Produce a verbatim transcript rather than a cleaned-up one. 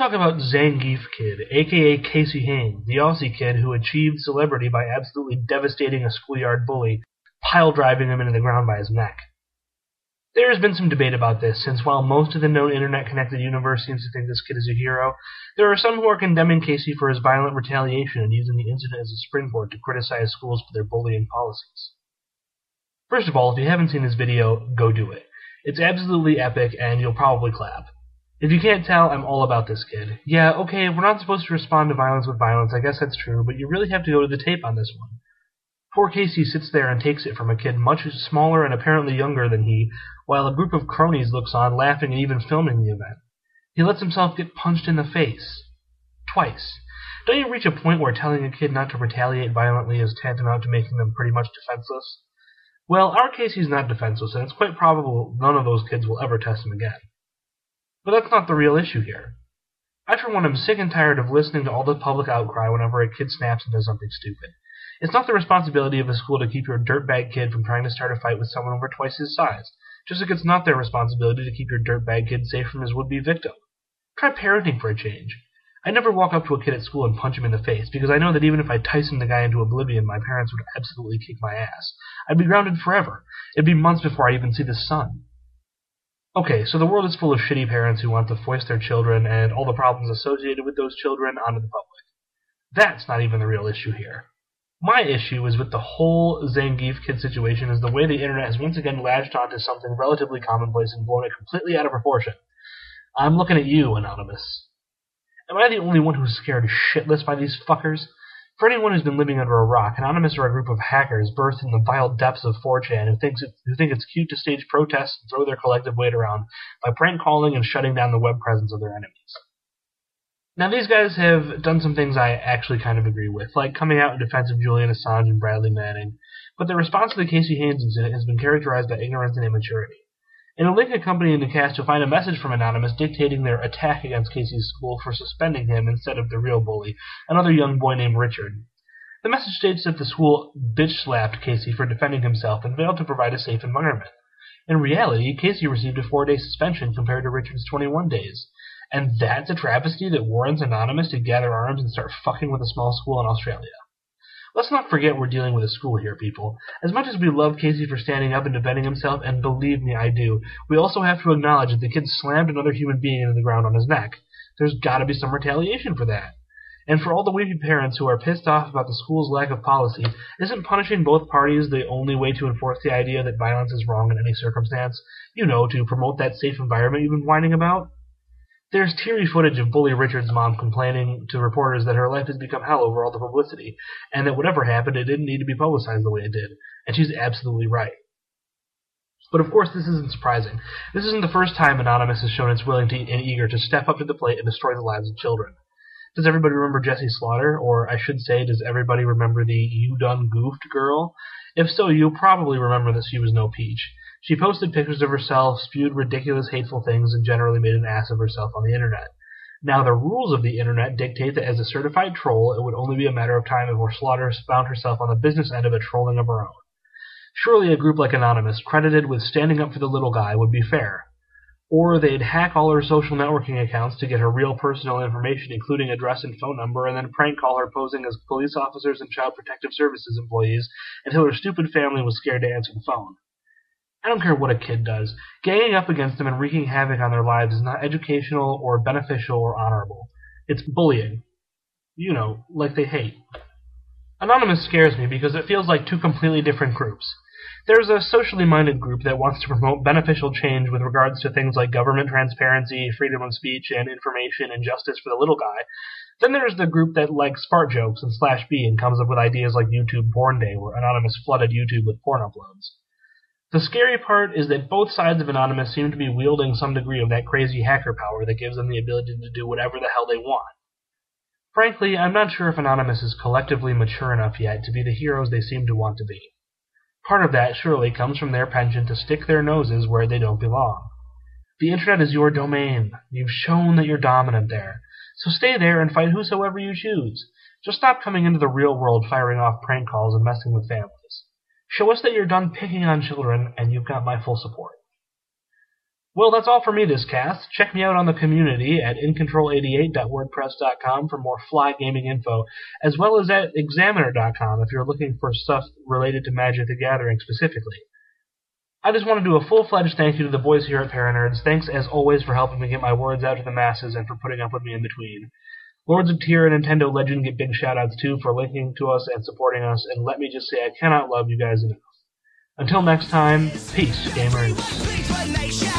talk about Zangief Kid, aka Casey Haines, the Aussie kid who achieved celebrity by absolutely devastating a schoolyard bully, pile-driving him into the ground by his neck. There has been some debate about this, since while most of the known internet-connected universe seems to think this kid is a hero, there are some who are condemning Casey for his violent retaliation and using the incident as a springboard to criticize schools for their bullying policies. First of all, if you haven't seen this video, go do it. It's absolutely epic, and you'll probably clap. If you can't tell, I'm all about this kid. Yeah, okay, we're not supposed to respond to violence with violence, I guess that's true, but you really have to go to the tape on this one. Poor Casey sits there and takes it from a kid much smaller and apparently younger than he, while a group of cronies looks on, laughing and even filming the event. He lets himself get punched in the face. Twice. Don't you reach a point where telling a kid not to retaliate violently is tantamount to making them pretty much defenseless? Well, our Casey's not defenseless, and it's quite probable none of those kids will ever test him again. But that's not the real issue here. I, for one, am sick and tired of listening to all the public outcry whenever a kid snaps and does something stupid. It's not the responsibility of a school to keep your dirtbag kid from trying to start a fight with someone over twice his size, just like it's not their responsibility to keep your dirtbag kid safe from his would-be victim. Try parenting for a change. I never walk up to a kid at school and punch him in the face, because I know that even if I Tyson the guy into oblivion, my parents would absolutely kick my ass. I'd be grounded forever. It'd be months before I even see the sun. Okay, so the world is full of shitty parents who want to foist their children and all the problems associated with those children onto the public. That's not even the real issue here. My issue is with the whole Zangief Kid situation is the way the internet has once again latched onto something relatively commonplace and blown it completely out of proportion. I'm looking at you, Anonymous. Am I the only one who's scared shitless by these fuckers? For anyone who's been living under a rock, Anonymous are a group of hackers birthed in the vile depths of four chan who, thinks it, who think it's cute to stage protests and throw their collective weight around by prank calling and shutting down the web presence of their enemies. Now, these guys have done some things I actually kind of agree with, like coming out in defense of Julian Assange and Bradley Manning, but their response to the Casey Haines incident has been characterized by ignorance and immaturity. In a link accompanying the cast, you'll find a message from Anonymous dictating their attack against Casey's school for suspending him instead of the real bully, another young boy named Richard. The message states that the school bitch-slapped Casey for defending himself and failed to provide a safe environment. In reality, Casey received a four-day suspension compared to Richard's twenty-one days. And that's a travesty that warrants Anonymous to gather arms and start fucking with a small school in Australia. Let's not forget we're dealing with a school here, people. As much as we love Casey for standing up and defending himself, and believe me, I do, we also have to acknowledge that the kid slammed another human being into the ground on his neck. There's gotta be some retaliation for that. And for all the weepy parents who are pissed off about the school's lack of policy, isn't punishing both parties the only way to enforce the idea that violence is wrong in any circumstance? You know, to promote that safe environment you've been whining about? There's teary footage of Bully Richard's mom complaining to reporters that her life has become hell over all the publicity, and that whatever happened, it didn't need to be publicized the way it did. And she's absolutely right. But of course, this isn't surprising. This isn't the first time Anonymous has shown it's willing to, and eager to step up to the plate and destroy the lives of children. Does everybody remember Jessie Slaughter? Or I should say, does everybody remember the You Done Goofed girl? If so, you'll probably remember that she was no peach. She posted pictures of herself, spewed ridiculous, hateful things, and generally made an ass of herself on the internet. Now, the rules of the internet dictate that as a certified troll, it would only be a matter of time before Slaughter found herself on the business end of a trolling of her own. Surely a group like Anonymous, credited with standing up for the little guy, would be fair. Or they'd hack all her social networking accounts to get her real personal information, including address and phone number, and then prank call her posing as police officers and Child Protective Services employees until her stupid family was scared to answer the phone. I don't care what a kid does. Ganging up against them and wreaking havoc on their lives is not educational or beneficial or honorable. It's bullying. You know, like they hate. Anonymous scares me because it feels like two completely different groups. There's a socially minded group that wants to promote beneficial change with regards to things like government transparency, freedom of speech, and information and justice for the little guy. Then there's the group that likes fart jokes and slash B and comes up with ideas like YouTube Porn Day, where Anonymous flooded YouTube with porn uploads. The scary part is that both sides of Anonymous seem to be wielding some degree of that crazy hacker power that gives them the ability to do whatever the hell they want. Frankly, I'm not sure if Anonymous is collectively mature enough yet to be the heroes they seem to want to be. Part of that surely comes from their penchant to stick their noses where they don't belong. The internet is your domain. You've shown that you're dominant there. So stay there and fight whosoever you choose. Just stop coming into the real world firing off prank calls and messing with families. Show us that you're done picking on children, and you've got my full support. Well, that's all for me this cast. Check me out on the community at in control eighty-eight dot wordpress dot com for more fly gaming info, as well as at examiner dot com if you're looking for stuff related to Magic the Gathering specifically. I just want to do a full-fledged thank you to the boys here at Paranerds. Thanks, as always, for helping me get my words out to the masses and for putting up with me in between. Lords of Tier and Nintendo Legend get big shout-outs, too, for linking to us and supporting us, and let me just say I cannot love you guys enough. Until next time, peace, gamers.